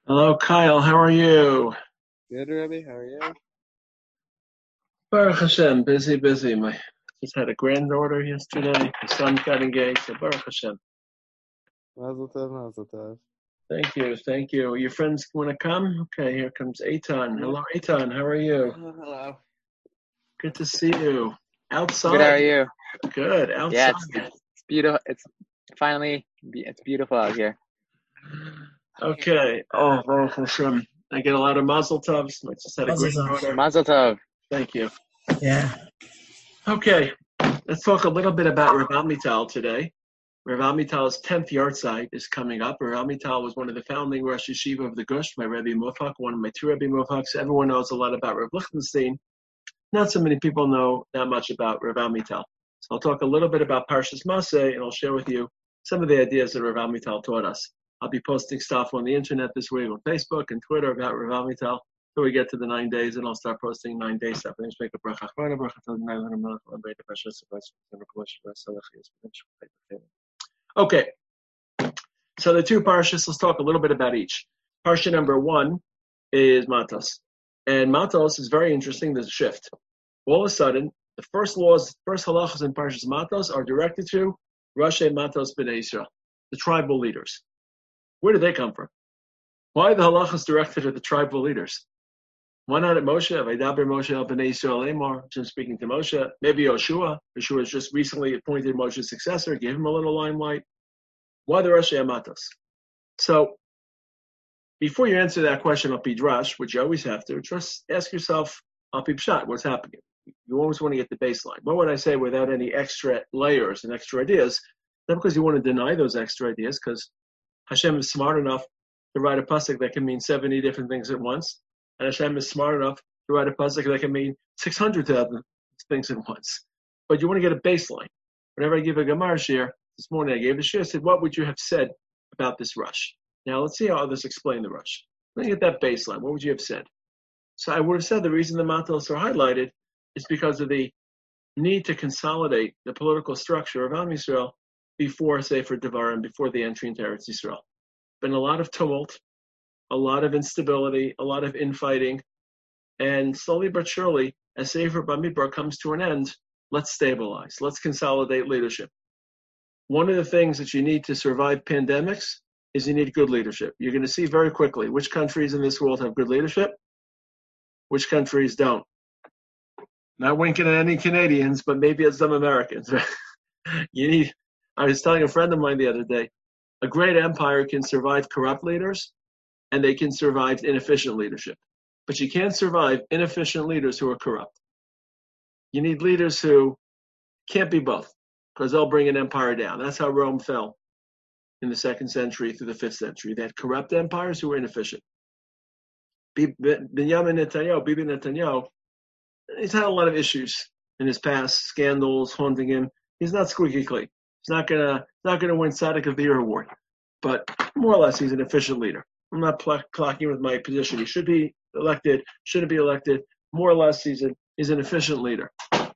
Hello, Kyle. How are you? Good, Rabbi. How are you? Baruch Hashem. Busy, busy. My just had a granddaughter yesterday. My son got engaged. So Baruch Hashem. Mazel tov, mazel tov. Thank you. Thank you. Your friends want to come? Okay, here comes Eitan. Yep. Hello, Eitan. How are you? Hello. Good to see you. Good, how are Outside. you? Good. Yeah, Outside. it's beautiful. It's beautiful out here. Okay. Oh, Baruch Hashem. I get a lot of mazel tovs. I just had a Mazel tov. granddaughter. Mazel tov. Thank you. Yeah. Okay. Let's talk a little bit about Rav Amital today. Rav Amital's 10th yahrzeit is coming up. Rav Amital was one of the founding Rosh Yeshiva of the Gush, my Rebbe Mufak, one of my two Rebbe Mufaks. Everyone knows a lot about Rav Lichtenstein. Not so many people know that much about Rav Amital. So I'll talk a little bit about Parshas Maseh, and I'll share with you some of the ideas that Rav Amital taught us. I'll be posting stuff on the internet this week on Facebook and Twitter about Rav Amital till we get to the 9 days, and I'll start posting 9-day stuff. Okay, so the two parshas, let's talk a little bit about each. Parsha number 1 is Matos. And Matos is very interesting. There's a shift. All of a sudden, the first halachas in Parshas Matos are directed to Rashi Matos B'nai Yisrael, the tribal leaders. Where did they come from? Why are the halachas directed to the tribal leaders? Why not at Moshe? Vaydaber Moshe el B'nai Yisrael Emor, just speaking to Moshe. Maybe Yoshua. Yoshua has just recently appointed Moshe's successor, gave him a little limelight. Why the Rashi Matos? So, before you answer that question al Pidrash, which you always have to, just ask yourself al Pipshat, what's happening? You always want to get the baseline. What would I say without any extra layers and extra ideas? Not because you want to deny those extra ideas, because Hashem is smart enough to write a pasuk that can mean 70 different things at once, and Hashem is smart enough to write a pasuk that can mean 600,000 things at once. But you want to get a baseline. Whenever I give a Gemara shir, this morning I gave a shir, I said, what would you have said about this rush? Now let's see how others explain the rush. Let me get that baseline. What would you have said? So I would have said the reason the Matos are highlighted is because of the need to consolidate the political structure of Am Yisrael before Sefer Devarim, before the entry into Eretz Yisrael. Been a lot of tumult, a lot of instability, a lot of infighting, and slowly but surely, as Sefer Bamidbar comes to an end, let's stabilize, let's consolidate leadership. One of the things that you need to survive pandemics is you need good leadership. You're going to see very quickly which countries in this world have good leadership, which countries don't. Not winking at any Canadians, but maybe at some Americans. I was telling a friend of mine the other day, a great empire can survive corrupt leaders, and they can survive inefficient leadership. But you can't survive inefficient leaders who are corrupt. You need leaders who can't be both, because they'll bring an empire down. That's how Rome fell in the 2nd century through the 5th century. They had corrupt empires who were inefficient. Bibi Netanyahu, he's had a lot of issues in his past, scandals haunting him. He's not squeaky clean. He's not gonna win Tzaddik of the Year award, but more or less he's an efficient leader. I'm not clocking with my position. He should be elected, shouldn't be elected. More or less he's an efficient leader.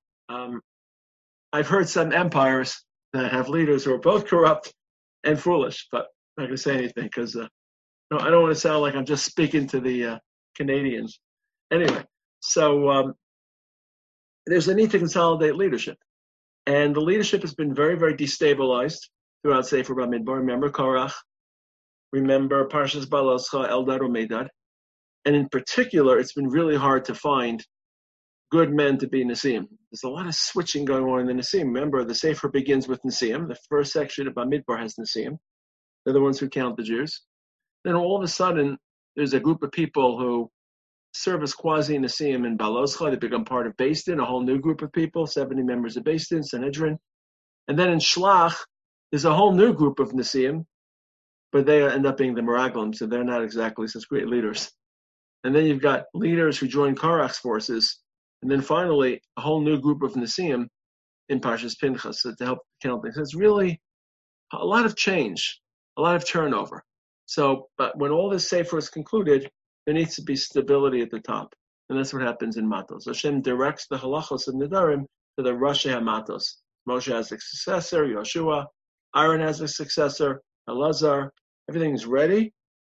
I've heard some empires that have leaders who are both corrupt and foolish, but I'm not going to say anything because I don't want to sound like I'm just speaking to the Canadians. Anyway, so there's a need to consolidate leadership. And the leadership has been very, very destabilized throughout Sefer Bamidbar. Remember Korach, remember Parshas Baloscha, Eldad Umedad. And in particular, it's been really hard to find good men to be Nasiim. There's a lot of switching going on in the Nasiim. Remember, the Sefer begins with Nasiim. The first section of Bamidbar has Nasiim. They're the ones who count the Jews. Then all of a sudden, there's a group of people who serve as quasi-Nasiim in Baloscha. They become part of Beis Din, a whole new group of people, 70 members of Beis Din, Sanhedrin. And then in Shlach, there's a whole new group of Nasiim, but they end up being the Meraglim, so they're not exactly such great leaders. And then you've got leaders who join Korach's forces, and then finally, a whole new group of Nasiim in Parshas Pinchas to help count things. It's really a lot of change, a lot of turnover. So, but when all this Sefer is concluded, there needs to be stability at the top. And that's what happens in Matos. Hashem directs the halachos of Nedarim to the Rashi HaMatos. Moshe has a successor, Yoshua. Aaron has a successor, Elazar. Everything's ready.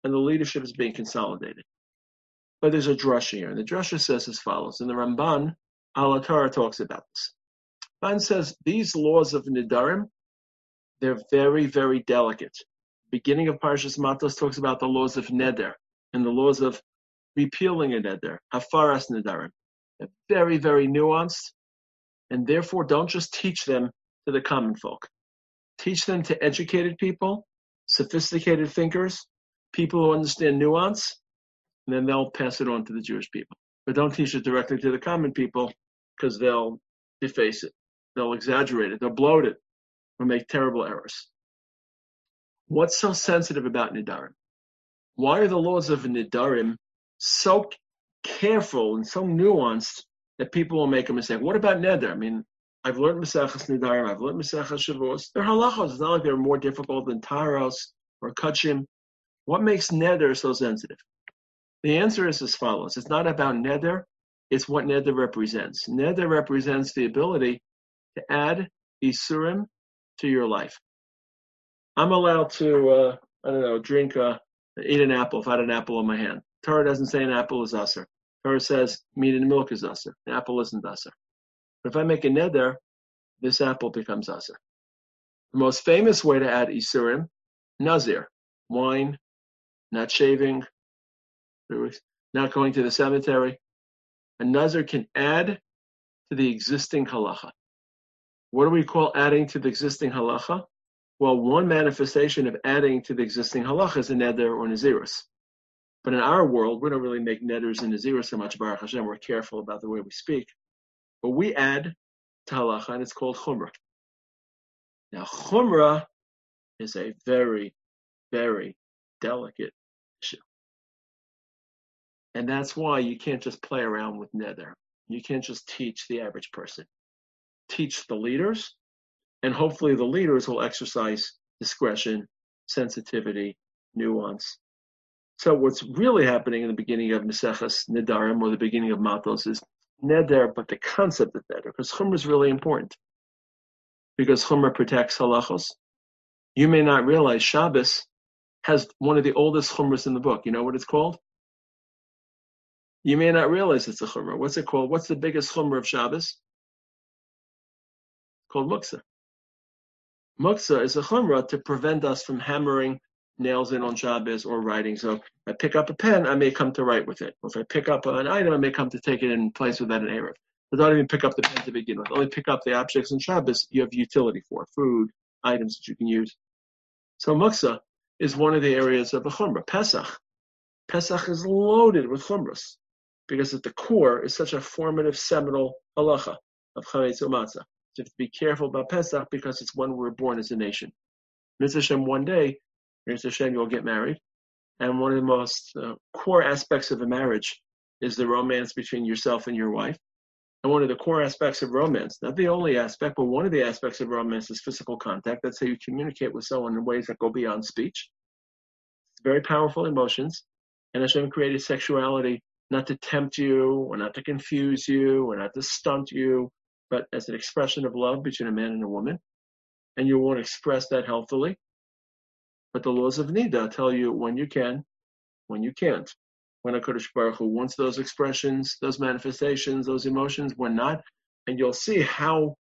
and the leadership is being consolidated. But there's a drasha here, and the drasha says as follows, and the Ramban Al Torah talks about this. Ramban says these laws of Nidarim, they're very, very delicate. Beginning of Parshas Matos talks about the laws of Neder and the laws of repealing a Neder, Hafaras Nidarim. They're very, very nuanced, and therefore don't just teach them to the common folk. Teach them to educated people, sophisticated thinkers, people who understand nuance, and then they'll pass it on to the Jewish people. But don't teach it directly to the common people because they'll deface it. They'll exaggerate it. They'll bloat it or make terrible errors. What's so sensitive about Nidarim? Why are the laws of Nidarim so careful and so nuanced that people will make a mistake? What about Neder? I mean, I've learned Maseches Nidarim, I've learned Maseches Shavuos. They're halachos. It's not like they're more difficult than Taharos or Kachim. What makes Neder so sensitive? The answer is as follows. It's not about Neder, it's what Neder represents. Neder represents the ability to add Isurim to your life. I'm allowed to, eat an apple if I had an apple in my hand. Torah doesn't say an apple is Aser. Torah says meat and milk is Aser. An apple isn't Aser. But if I make a neder, this apple becomes Aser. The most famous way to add Isurim, Nazir, wine, not shaving, not going to the cemetery. A Nazir can add to the existing halacha. What do we call adding to the existing halacha? Well, one manifestation of adding to the existing halacha is a neder or nazirus. But in our world, we don't really make neders and nazirus so much, Baruch Hashem. We're careful about the way we speak. But we add to halacha, and it's called chumrah. Now, chumrah is a very, very delicate issue. And that's why you can't just play around with neder. You can't just teach the average person. Teach the leaders, and hopefully the leaders will exercise discretion, sensitivity, nuance. So what's really happening in the beginning of Maseches Nidarim, or the beginning of Matos, is neder, but the concept of neder, because chumrah is really important. Because chumrah protects halachos. You may not realize Shabbos has one of the oldest chumras in the book. You know what it's called? You may not realize it's a chumrah. What's it called? What's the biggest chumrah of Shabbos? It's called muksa. Muksa is a chumrah to prevent us from hammering nails in on Shabbos or writing. So if I pick up a pen, I may come to write with it. Or if I pick up an item, I may come to take it in place without an Erev. But don't even pick up the pen to begin with. Only pick up the objects in Shabbos you have utility for, food, items that you can use. So muksa is one of the areas of a chumrah. Pesach. Pesach is loaded with chumras because at the core is such a formative, seminal halacha of chametz u'matzah. So you have to be careful about Pesach because it's when we're born as a nation. Mitzvah Hashem, one day, Mitzvah Hashem, you'll get married. And one of the most core aspects of a marriage is the romance between yourself and your wife. And one of the core aspects of romance, not the only aspect, but one of the aspects of romance is physical contact. That's how you communicate with someone in ways that go beyond speech. It's very powerful emotions. And Hashem created sexuality not to tempt you, or not to confuse you, or not to stunt you, but as an expression of love between a man and a woman. And you won't express that healthily. But the laws of Nida tell you when you can, when you can't. When HaKadosh Baruch Hu wants those expressions, those manifestations, those emotions, when not. And you'll see how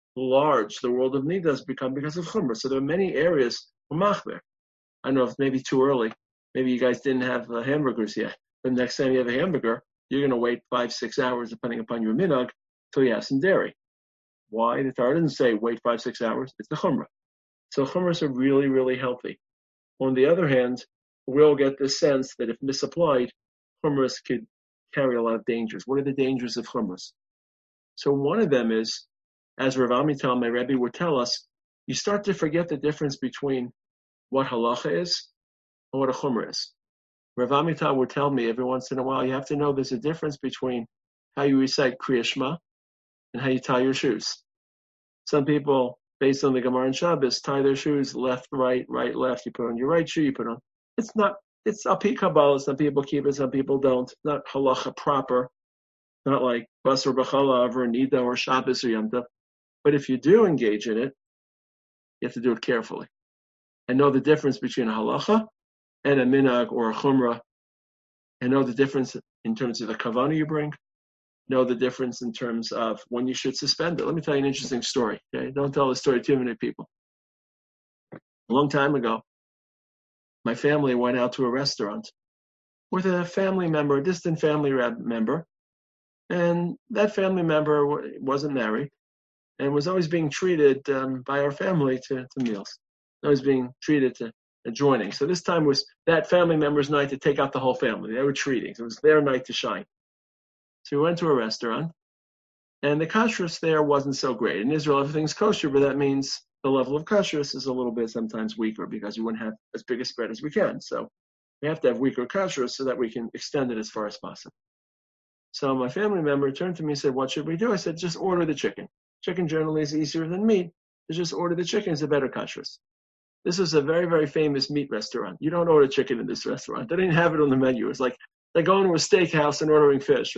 large the world of Nida has become because of Chumrah. So there are many areas for Machber. I don't know if maybe too early. Maybe you guys didn't have hamburgers yet. But next time you have a hamburger, you're going to wait 5-6 hours, depending upon your minhag, till you have some dairy. Why? The Torah doesn't say wait 5-6 hours. It's the Chumrah. So Chumras are really, really healthy. On the other hand, we'll get the sense that if misapplied, Chumras could carry a lot of dangers. What are the dangers of Chumras? So one of them is, as Rav Amital, my Rebbe, would tell us, you start to forget the difference between what halacha is and what a Chumrah is. Rav Amital would tell me every once in a while, you have to know there's a difference between how you recite Kriya Shema and how you tie your shoes. Some people, based on the Gemara and Shabbos, tie their shoes left, right, left. You put on your right shoe, you put on. It's Api Kabbalah. Some people keep it, some people don't. Not halacha proper. Not like Basar B'Chalav or Nida or Shabbos or Yom Tov. But if you do engage in it, you have to do it carefully. And know the difference between a halacha and a minhag or a chumrah, and know the difference in terms of the kavanah you bring, know the difference in terms of when you should suspend it. Let me tell you an interesting story. Okay? Don't tell the story to too many people. A long time ago, my family went out to a restaurant with a family member, a distant family member, and that family member wasn't married and was always being treated by our family to meals, always being treated to adjoining. So this time was that family member's night to take out the whole family. They were treating. So it was their night to shine. So we went to a restaurant, and the kashrus there wasn't so great. In Israel, everything's kosher, but that means the level of kashrus is a little bit sometimes weaker because we wouldn't have as big a spread as we can. So we have to have weaker kashrus so that we can extend it as far as possible. So my family member turned to me and said, what should we do? I said, just order the chicken. Chicken generally is easier than meat. So just order the chicken. It's a better kashrus. This is a very, very famous meat restaurant. You don't order chicken in this restaurant. They didn't have it on the menu. It's like they're going to a steakhouse and ordering fish.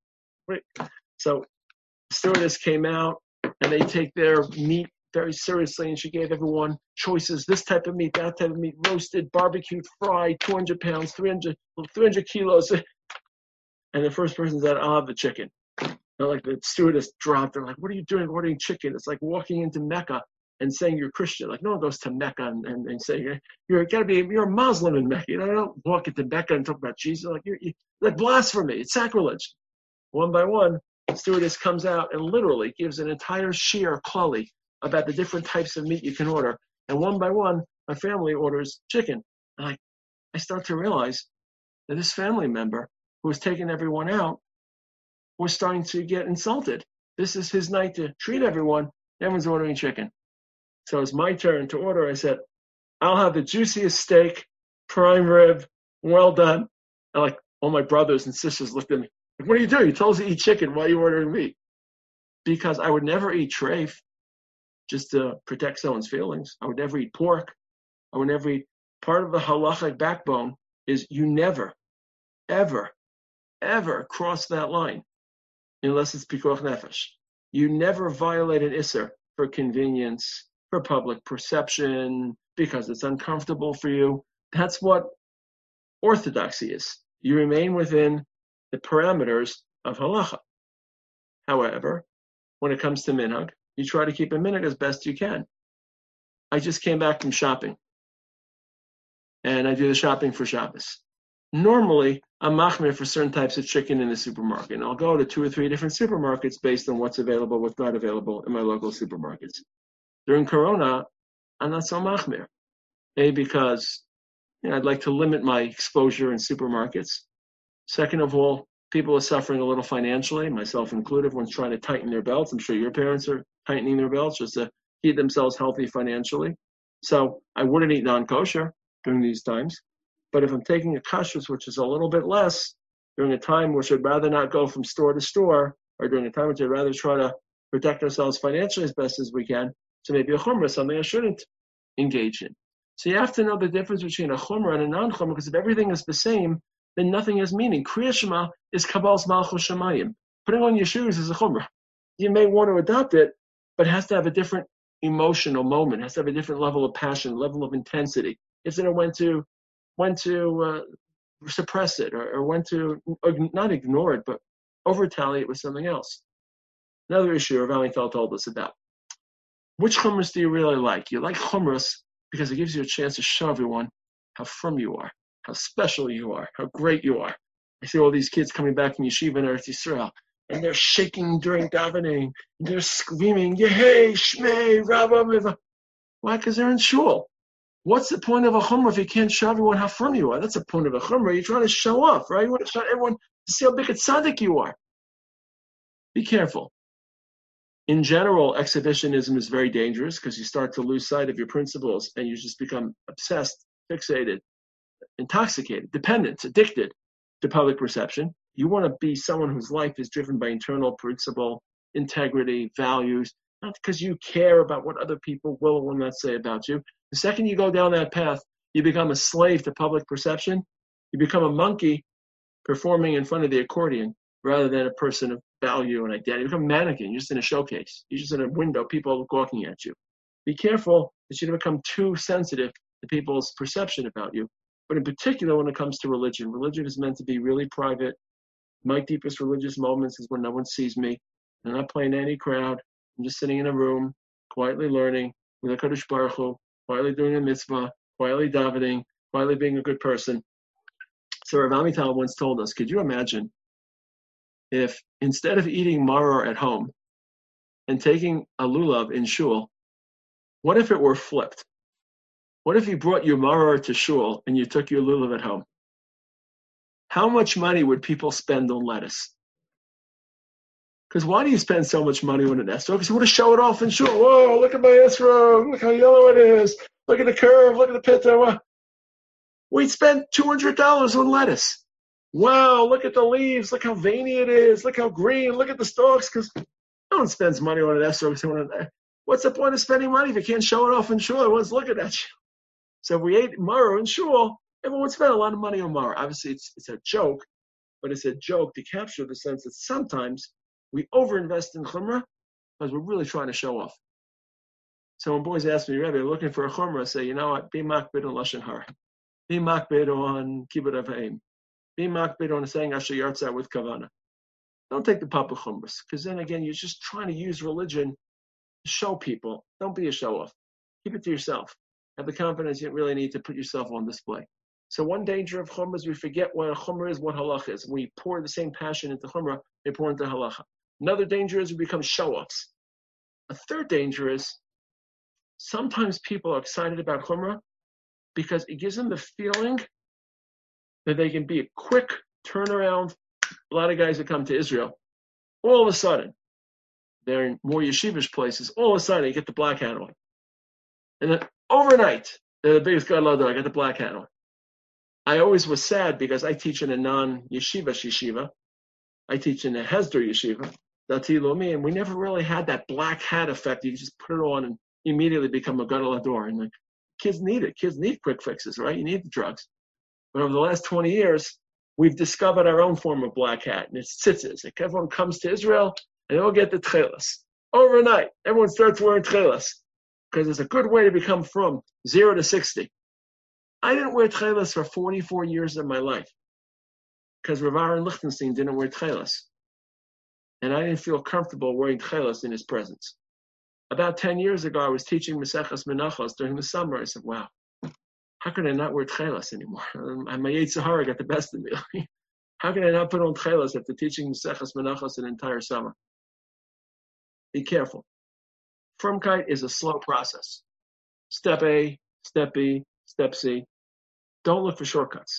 So the stewardess came out, and they take their meat very seriously, and she gave everyone choices, this type of meat, that type of meat, roasted, barbecued, fried, 200 pounds, 300 kilos. And the first person said, I'll have the chicken. And like the stewardess dropped. They're like, what are you doing ordering chicken? It's like walking into Mecca and saying you're Christian. Like no one goes to Mecca and say you're a Muslim in Mecca. You know, don't walk into Mecca and talk about Jesus. Like you're like blasphemy. It's sacrilege. One by one, the stewardess comes out and literally gives an entire shiur klali about the different types of meat you can order. And one by one, my family orders chicken. And I start to realize that this family member who was taking everyone out was starting to get insulted. This is his night to treat everyone. Everyone's ordering chicken. So it's my turn to order. I said, I'll have the juiciest steak, prime rib, well done. And like all my brothers and sisters looked at me. Like, what are you doing? You told us to eat chicken. Why are you ordering meat? Because I would never eat treif just to protect someone's feelings. I would never eat pork. I would never eat. Part of the halachic backbone is you never, ever, ever cross that line unless it's pikuach nefesh. You never violate an isser for convenience, for public perception, because it's uncomfortable for you. That's what orthodoxy is. You remain within the parameters of halacha. However, when it comes to minhag, you try to keep a minhag as best you can. I just came back from shopping, and I do the shopping for Shabbos. Normally, I'm machmir for certain types of chicken in the supermarket, and I'll go to 2 or 3 different supermarkets based on what's available, what's not available in my local supermarkets. During Corona, I'm not so machmir. A, because I'd like to limit my exposure in supermarkets. Second of all, people are suffering a little financially, myself included. Everyone's trying to tighten their belts. I'm sure your parents are tightening their belts just to keep themselves healthy financially. So I wouldn't eat non-kosher during these times. But if I'm taking a kashrus, which is a little bit less, during a time which I'd rather not go from store to store, or during a time which I'd rather try to protect ourselves financially as best as we can, so maybe a chumrah, something I shouldn't engage in. So you have to know the difference between a chumrah and a non-chumrah, because if everything is the same, then nothing has meaning. Kriya Shema is Kabbal's Malchus Shemayim. Putting on your shoes is a chumrah. You may want to adopt it, but it has to have a different emotional moment, it has to have a different level of passion, level of intensity. It's when to suppress it, or when to not ignore it, but over-retaliate with something else. Another issue Rav Ellingfeld told us about. Which chumras do you really like? You like chumras because it gives you a chance to show everyone how firm you are, how special you are, how great you are. I see all these kids coming back from yeshiva in Eretz Yisrael, and they're shaking during davening, and they're screaming, Yehei, Shmei, Rabba. Why? Because they're in shul. What's the point of a chumrah if you can't show everyone how firm you are? That's the point of a chumrah. You're trying to show off, right? You want to show everyone to see how big a tzaddik you are. Be careful. In general, exhibitionism is very dangerous because you start to lose sight of your principles and you just become obsessed, fixated, intoxicated, dependent, addicted to public perception. You want to be someone whose life is driven by internal principle, integrity, values, not because you care about what other people will or will not say about you. The second you go down that path, you become a slave to public perception. You become a monkey performing in front of the accordion rather than a person of value and identity. You become a mannequin. You're just in a showcase. You're just in a window. People are gawking at you. Be careful that you don't become too sensitive to people's perception about you. But in particular, when it comes to religion, religion is meant to be really private. My deepest religious moments is when no one sees me. I'm not playing any crowd. I'm just sitting in a room, quietly learning with a Kadosh Baruch Hu, quietly doing a mitzvah, quietly davening, quietly being a good person. So Rav Amital once told us, could you imagine if instead of eating maror at home and taking a lulav in shul, what if it were flipped? What if you brought your maror to shul and you took your lulav at home? How much money would people spend on lettuce? Because why do you spend so much money on an esrog? Because you want to show it off in shul. Whoa, look at my esrog. Look how yellow it is. Look at the curve. Look at the pita. We'd spend $200 on lettuce. Wow, look at the leaves. Look how veiny it is. Look how green. Look at the stalks. Because no one spends money on an esrog. What's the point of spending money if you can't show it off in shul? Everyone's looking at you. So if we ate maror in shul, everyone would spend a lot of money on maror. Obviously, it's a joke, but it's a joke to capture the sense that sometimes we overinvest in chumrah because we're really trying to show off. So when boys ask me, Rebbe, I'm looking for a chumrah, I say, you know what, be makbid on lashon hara, be makbid on kibbut avayim, be makbid on saying asher yartzah with kavana. Don't take the papa chumras, because then again, you're just trying to use religion to show people. Don't be a show off. Keep it to yourself. Have the confidence you really need to put yourself on display. So one danger of chumrah is we forget what a chumrah is, what halacha is. We pour the same passion into chumrah, we pour into halacha. Another danger is we become show-offs. A third danger is sometimes people are excited about chumrah because it gives them the feeling that they can be a quick turnaround. A lot of guys that come to Israel, all of a sudden, they're in more yeshivish places, all of a sudden they get the black hat on. And then overnight, they're the biggest gadol hador, I got the black hat on. I always was sad because I teach in a non-yeshiva yeshiva. I teach in a Hesder yeshiva, Dati Lomi, and we never really had that black hat effect. You just put it on and immediately become a gadol hador. And kids need it. Kids need quick fixes, right? You need the drugs. But over the last 20 years, we've discovered our own form of black hat, and it's tzitzis. Like everyone comes to Israel, and they'll get the tchelas. Overnight, everyone starts wearing tchelas because it's a good way to become from 0 to 60. I didn't wear tchelas for 44 years of my life because Rav Aaron Lichtenstein didn't wear tchelas. And I didn't feel comfortable wearing tchelas in his presence. About 10 years ago, I was teaching Maseches Menachos during the summer. I said, wow, how can I not wear tchelas anymore? My Yetzer Hara got the best of me. How can I not put on tchelas after teaching Maseches Menachos an entire summer? Be careful. Frumkeit is a slow process. Step A, step B, step C. Don't look for shortcuts.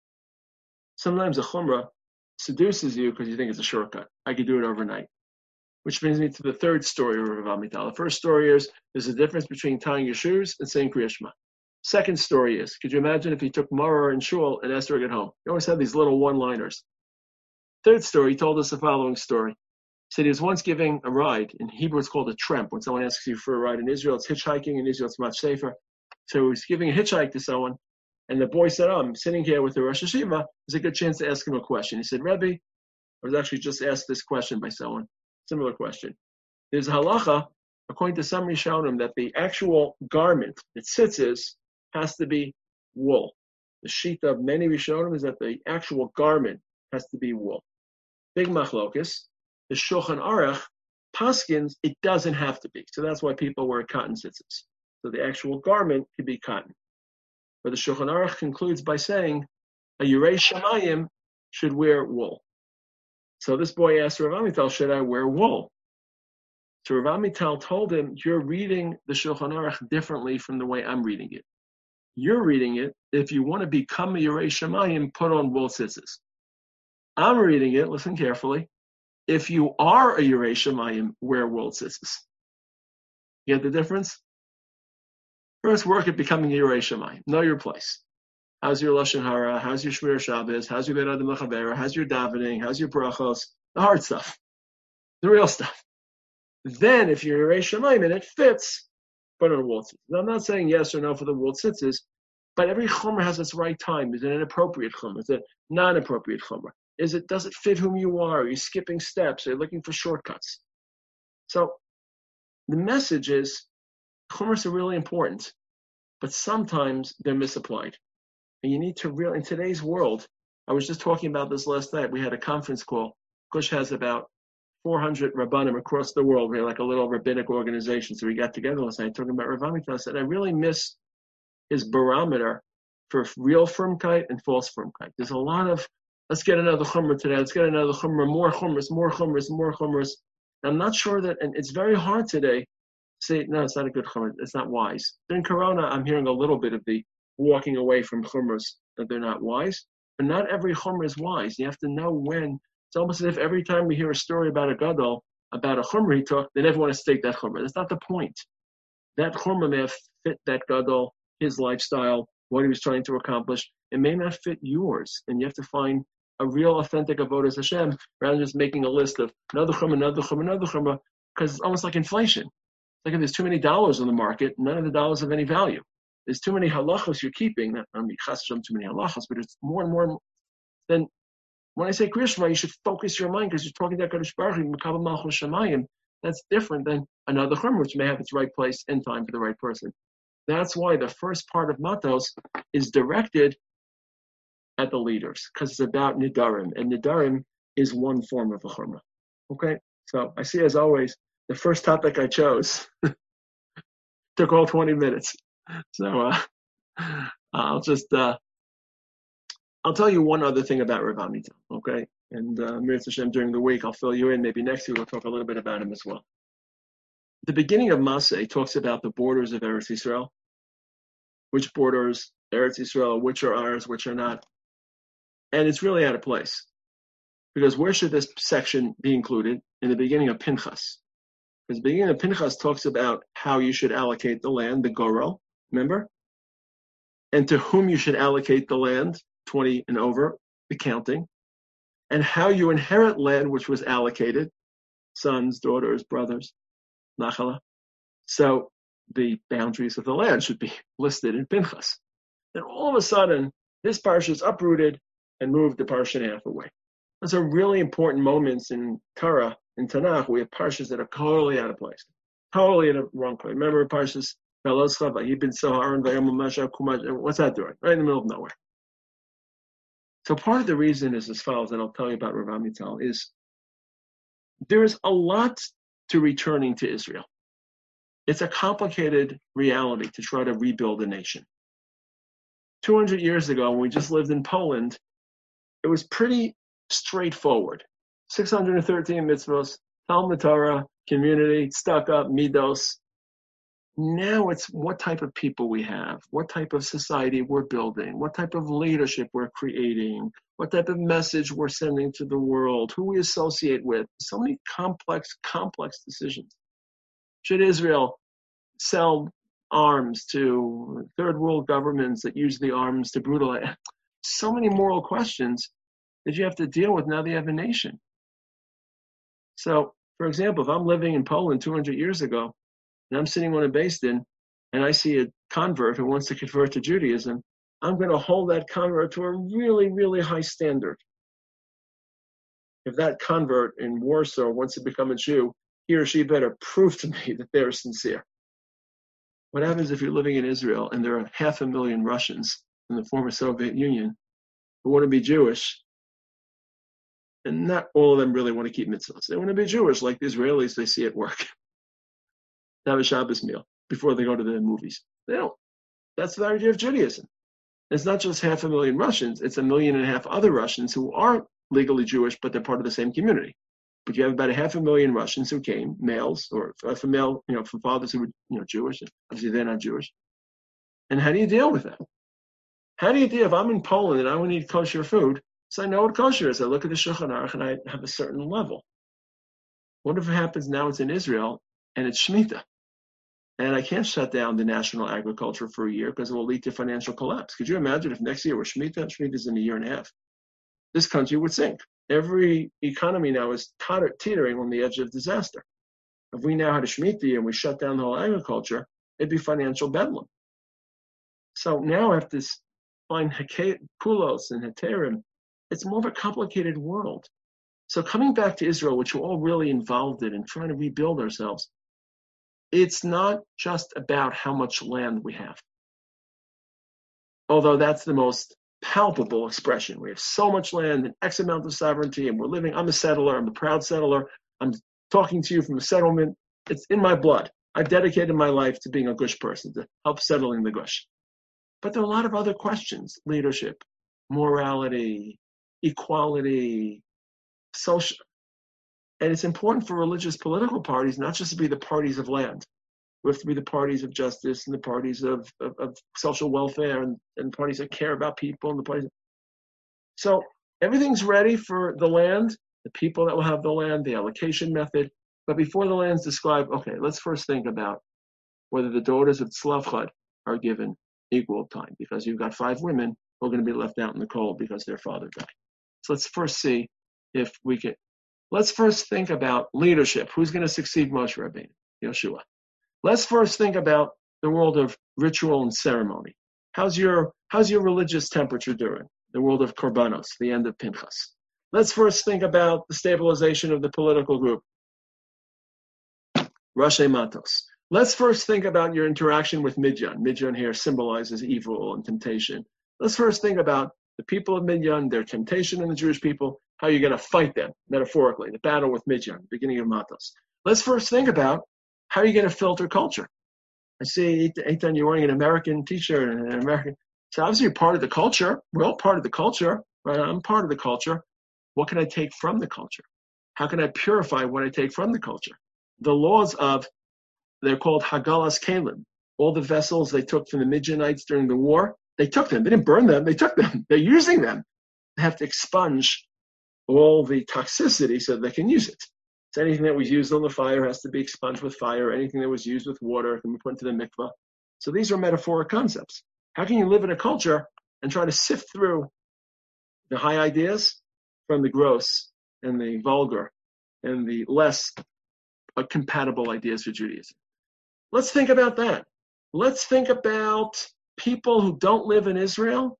Sometimes a chumrah seduces you because you think it's a shortcut. I could do it overnight. Which brings me to the third story of Rav Amital. The first story is there's a difference between tying your shoes and saying Kriya Shema. Second story is, could you imagine if he took maror and shul and esrog at home? He always had these little one-liners. Third story, he told us the following story. He said he was once giving a ride. In Hebrew, it's called a tremp. When someone asks you for a ride in Israel, it's hitchhiking. In Israel, it's much safer. So he was giving a hitchhike to someone, and the boy said, I'm sitting here with the Rosh Hashiva. There's a good chance to ask him a question. He said, Rebbe, I was actually just asked this question by someone. Similar question. There's a halacha, according to some Rishonim, that the actual garment that tzitzis has to be wool. The sheet of many Rishonim is that the actual garment has to be wool. Big machlokus. The Shulchan Aruch paskins, it doesn't have to be. So that's why people wear cotton tzitzis. So the actual garment could be cotton. But the Shulchan Aruch concludes by saying a Yirei Shamayim should wear wool. So this boy asked Rav Amital, should I wear wool? So Rav Amital told him, you're reading the Shulchan Aruch differently from the way I'm reading it. You're reading it, if you want to become a Yirei Shamayim, put on wool tzitzis. I'm reading it, listen carefully, if you are a Yirei Shamayim, wear wool tzitzis. You get the difference? First, work at becoming a Yirei Shamayim. Know your place. How's your Lashon Hara? How's your Shmir Shabbos? How's your Beit Adam L'Chavera? How's your davening? How's your brachos? The hard stuff. The real stuff. Then, if you're a Yirei Shamayim and it fits, put on a wool tzitzis. Now, I'm not saying yes or no for the wool tzitzis, but every chumrah has its right time. Is it an appropriate chumrah? Is it non-appropriate chumrah? Does it fit whom you are? Are you skipping steps? Are you looking for shortcuts? So, the message is, chumras are really important, but sometimes they're misapplied. And you need to really, in today's world, I was just talking about this last night. We had a conference call. Kush has about 400 Rabbanim across the world. We're like a little rabbinic organization. So we got together last night talking about Rav Amitas, and I really miss his barometer for real firmkeit and false firmkeit. There's a lot of, let's get another chumrah today, let's get another chumrah, more chumras. I'm not sure that, and it's very hard today to say, no, it's not a good chumrah, it's not wise. During Corona, I'm hearing a little bit of the walking away from chumras, that they're not wise, but not every chumrah is wise. You have to know when. It's almost as if every time we hear a story about a gadol, about a chumrah he took, they never want to take that chumrah. That's not the point. That chumrah may have fit that gadol, his lifestyle, what he was trying to accomplish. It may not fit yours, and you have to find a real authentic avodas Hashem rather than just making a list of another chumrah, because it's almost like inflation. It's like if there's too many dollars on the market, none of the dollars have any value. There's too many halachos you're keeping. Not too many halachos, but it's more and more. Then when I say Krishma, you should focus your mind because you're talking to HaKadosh Baruch Hu, Mekabel Malchus Shamayim. That's different than another chumrah, which may have its right place and time for the right person. That's why the first part of Matos is directed at the leaders, because it's about Nidarim, and Nidarim is one form of a chumrah. Okay? So I see, as always, the first topic I chose took all 20 minutes. So I'll tell you one other thing about Rav Amital, okay? And Mirz Hashem, during the week, I'll fill you in. Maybe next week we'll talk a little bit about him as well. The beginning of Maseh talks about the borders of Eretz Yisrael, which borders Eretz Yisrael, which are ours, which are not. And it's really out of place. Because where should this section be included? In the beginning of Pinchas. Because the beginning of Pinchas talks about how you should allocate the land, the Gorel, remember? And to whom you should allocate the land, 20 and over, the counting. And how you inherit land which was allocated, sons, daughters, brothers, Nachala. So the boundaries of the land should be listed in Pinchas. Then all of a sudden, this parsha is uprooted and moved the parsha and a half away. Those are really important moments in Torah, in Tanakh. We have parshas that are totally out of place, totally in the wrong place. Remember parshas Veloscha, Vayibin Soharon, Vayamul Masha, Kumash, what's that doing? Right in the middle of nowhere. So part of the reason is as follows, and I'll tell you about Rav Amital, is there is a lot to returning to Israel. It's a complicated reality to try to rebuild a nation. 200 years ago, when we just lived in Poland, it was pretty straightforward. 613 mitzvos, Talmud Torah, community, stuck up, midos. Now it's what type of people we have, what type of society we're building, what type of leadership we're creating, what type of message we're sending to the world, who we associate with. So many complex decisions. Should Israel sell arms to third world governments that use the arms to brutalize? So many moral questions that you have to deal with now that you have a nation. So, for example, if I'm living in Poland 200 years ago, and I'm sitting on a Beis Din, and I see a convert who wants to convert to Judaism, I'm going to hold that convert to a really, really high standard. If that convert in Warsaw wants to become a Jew, he or she better prove to me that they're sincere. What happens if you're living in Israel and there are 500,000 Russians in the former Soviet Union who want to be Jewish, and not all of them really want to keep mitzvahs. They want to be Jewish like the Israelis they see at work. Have a Shabbos meal before they go to the movies. They don't. That's the idea of Judaism. It's not just 500,000 Russians. It's 1.5 million other Russians who aren't legally Jewish, but they're part of the same community. But you have about 500,000 Russians who came, males, or from fathers who were, Jewish. Obviously, they're not Jewish. And how do you deal with that? How do you deal if I'm in Poland and I want to eat kosher food? So I know what kosher is. I look at the Shulchan Aruch and I have a certain level. What if it happens now it's in Israel and it's Shemitah? And I can't shut down the national agriculture for a year because it will lead to financial collapse. Could you imagine if next year was Shemitah? Shemitah is in a year and a half. This country would sink. Every economy now is teetering on the edge of disaster. If we now had a Shemitah and we shut down the whole agriculture, it'd be financial bedlam. So now I have to find kulos and heterim. It's more of a complicated world. So coming back to Israel, which we're all really involved in and trying to rebuild ourselves, it's not just about how much land we have. although that's the most palpable expression. We have so much land and X amount of sovereignty, and we're living. I'm a settler. I'm a proud settler. I'm talking to you from a settlement. It's in my blood. I've dedicated my life to being a Gush person, to help settling the Gush. But there are a lot of other questions: leadership, morality, equality, social. And it's important for religious political parties not just to be the parties of land. We have to be the parties of justice and the parties of social welfare and parties that care about people and the parties. So everything's ready for the land, the people that will have the land, the allocation method. But before the land's described, okay, let's first think about whether the daughters of Tzlavchad are given equal time, because you've got 5 women who are going to be left out in the cold because their father died. So let's first see if we can. Let's first think about leadership. Who's going to succeed Moshe Rabbeinu? Yeshua. Let's first think about the world of ritual and ceremony. How's your religious temperature doing? The world of Korbanos, the end of Pinchas. Let's first think about the stabilization of the political group, Rashi Matos. Let's first think about your interaction with Midian. Midian here symbolizes evil and temptation. Let's first think about the people of Midian, their temptation in the Jewish people, how you're going to fight them, metaphorically, the battle with Midian, beginning of Matos. Let's first think about how you're going to filter culture. I see, Eitan, you're wearing an American t-shirt and an American. So obviously you're part of the culture. We're all part of the culture, right? I'm part of the culture. What can I take from the culture? How can I purify what I take from the culture? The laws of, they're called Hagalas Kalim. All the vessels they took from the Midianites during the war, they took them. They didn't burn them. They took them. They're using them. They have to expunge all the toxicity so that they can use it. So anything that was used on the fire has to be expunged with fire. Anything that was used with water can be put into the mikvah. So these are metaphoric concepts. How can you live in a culture and try to sift through the high ideas from the gross and the vulgar and the less compatible ideas for Judaism? Let's think about that. Let's think about people who don't live in Israel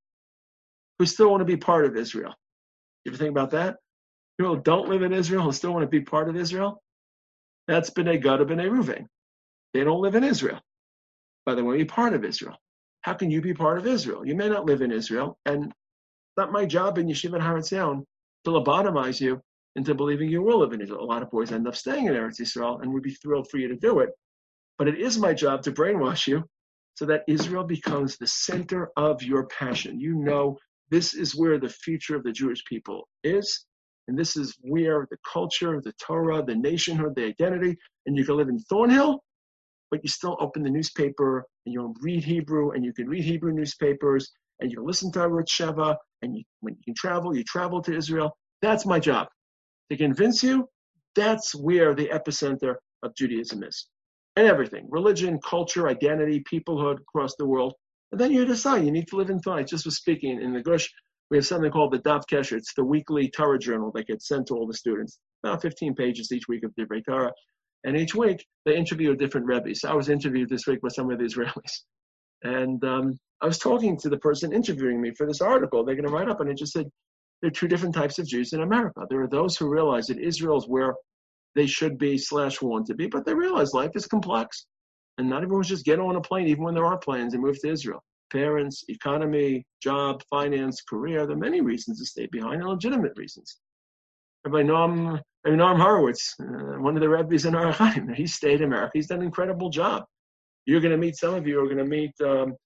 who still want to be part of Israel. You ever think about that? People who don't live in Israel who still want to be part of Israel? That's B'nai Gad, B'nai Ruvain. They don't live in Israel, but they want to be part of Israel. How can you be part of Israel? You may not live in Israel, and it's not my job in Yeshiva Har Etzion to lobotomize you into believing you will live in Israel. A lot of boys end up staying in Eretz Yisrael, and we'd be thrilled for you to do it. But it is my job to brainwash you so that Israel becomes the center of your passion. You know, this is where the future of the Jewish people is, and this is where the culture, the Torah, the nationhood, the identity, and you can live in Thornhill, but you still open the newspaper and you read Hebrew, and you can read Hebrew newspapers, and you can listen to Arutz Sheva, and when you travel to Israel. That's my job. To convince you, that's where the epicenter of Judaism is. And everything, religion, culture, identity, peoplehood across the world. And then you decide you need to live in Thorn. I just was speaking in the Gush. We have something called the Daf Kesher. It's the weekly Torah journal that gets sent to all the students. About 15 pages each week of Divrei Torah. And each week, they interview a different Rebbe. So I was interviewed this week by some of the Israelis. And I was talking to the person interviewing me for this article they're going to write up. And I just said, there are 2 different types of Jews in America. There are those who realize that Israel is where they should be / want to be, but they realize life is complex. And not everyone's just get on a plane, even when there are planes, and move to Israel. Parents, economy, job, finance, career, there are many reasons to stay behind, and legitimate reasons. Rabbi Noam Horowitz, one of the rabbis in Ar Chaim, he stayed in America. He's done an incredible job. You're going to meet, some of you are going to meet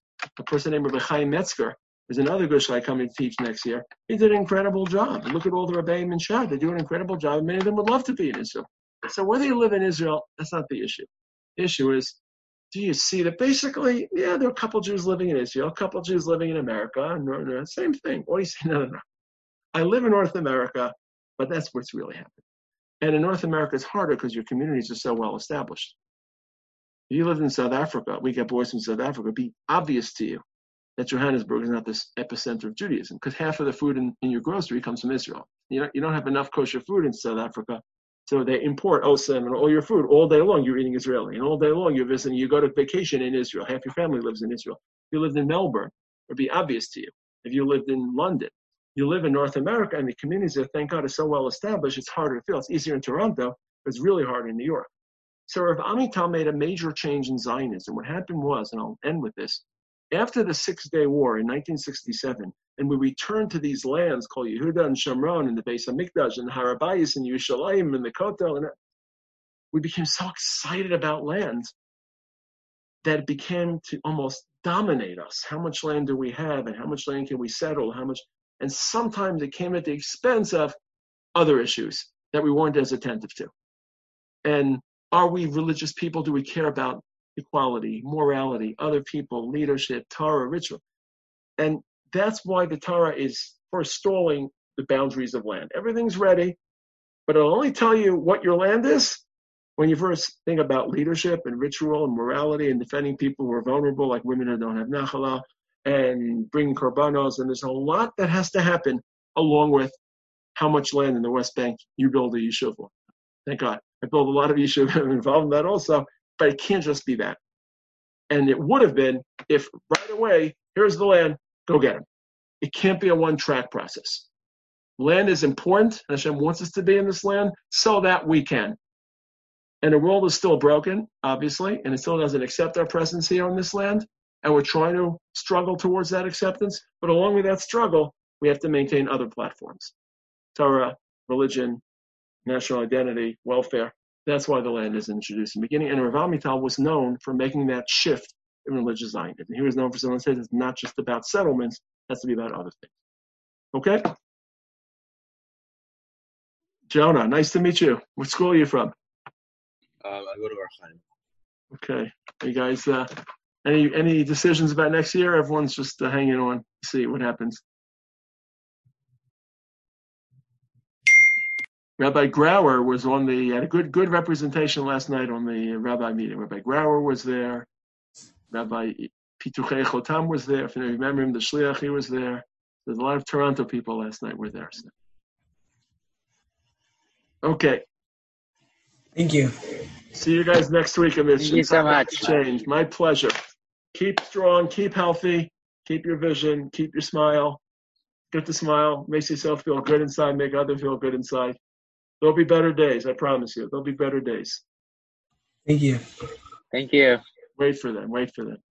a person named Rabbi Chaim Metzger. There's another Gush I come to teach next year. He did an incredible job. Look at all the Rebbeim in Shad. They do an incredible job. Many of them would love to be in Israel. So whether you live in Israel, that's not the issue. The issue is, do you see that basically, yeah, there are a couple Jews living in Israel, a couple Jews living in America, and same thing. Or you say, no. I live in North America, but that's what's really happening. And in North America, it's harder because your communities are so well established. If you lived in South Africa, we get boys from South Africa, it'd be obvious to you that Johannesburg is not this epicenter of Judaism, because half of the food in your grocery comes from Israel. You don't have enough kosher food in South Africa, so they import osem and all your food. All day long you're eating Israeli, and all day long you're visiting. You go to vacation in Israel. Half your family lives in Israel. If you lived in Melbourne, it would be obvious to you. If you lived in London, you live in North America, and the communities that, thank God, are so well established, it's harder to feel. It's easier in Toronto, but it's really hard in New York. So Rav Amital made a major change in Zionism. What happened was, and I'll end with this, after the 6-Day War in 1967, and we returned to these lands called Yehuda and Shomron and the Beis Hamikdash and Harabayis and Yerushalayim and the Kotel, and we became so excited about land that it began to almost dominate us. How much land do we have, and how much land can we settle? And sometimes it came at the expense of other issues that we weren't as attentive to. And are we religious people? Do we care about equality, morality, other people, leadership, Torah, ritual? And that's why the Torah is forestalling the boundaries of land. Everything's ready, but it'll only tell you what your land is when you first think about leadership and ritual and morality and defending people who are vulnerable, like women who don't have nachala, and bringing korbanos. And there's a lot that has to happen along with how much land in the West Bank you build a yeshiva. Thank God. I built a lot of yeshiva involved in that also, but it can't just be that. And it would have been if right away, here's the land, go get them. It can't be a one-track process. Land is important. Hashem wants us to be in this land so that we can. And the world is still broken, obviously, and it still doesn't accept our presence here on this land. And we're trying to struggle towards that acceptance. But along with that struggle, we have to maintain other platforms. Torah, religion, national identity, welfare. That's why the land is introduced in the beginning. And Rav Amital was known for making that shift in religious Zionism. He was known for someone who says it's not just about settlements, it has to be about other things. Okay? Jonah, nice to meet you. What school are you from? I go to Ohr Chaim. Okay. You guys, any decisions about next year? Everyone's just hanging on to see what happens. Rabbi Grauer was had a good representation last night on the rabbi meeting. Rabbi Grauer was there. Rabbi Pituchei Chotam was there. If you remember him, the Shliach, he was there. There's a lot of Toronto people last night were there. So. Okay. Thank you. See you guys next week. Thank you so much. Change. My pleasure. Keep strong. Keep healthy. Keep your vision. Keep your smile. Get the smile. Makes yourself feel good inside. Make others feel good inside. There'll be better days. I promise you. There'll be better days. Thank you. Thank you. Wait for them.